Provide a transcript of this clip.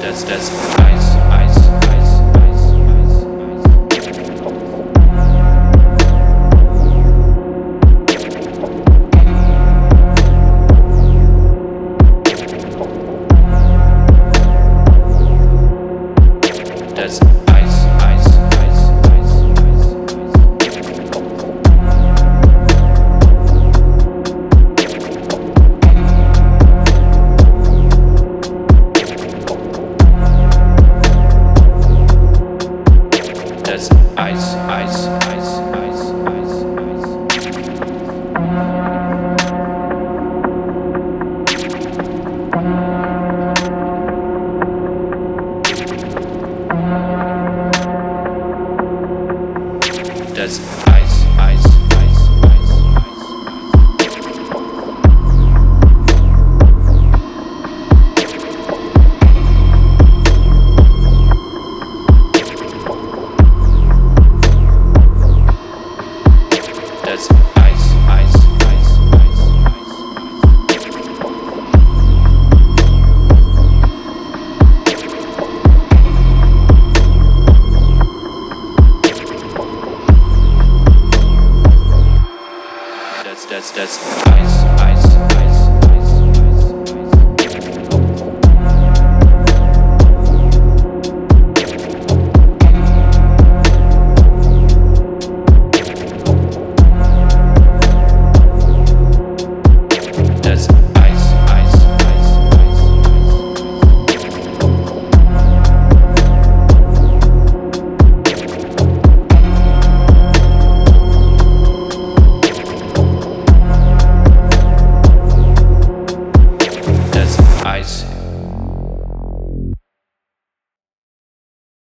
That's ice, ice, ice, ice, that's ice, ice, ice, ice, that's ice, ice, ice, ice, ice, that's ice, ice, ice, ice, that's ice, ice, ice, ice, that's ice, ice, ice, ice, that's ice, ice, ice, ice, ice,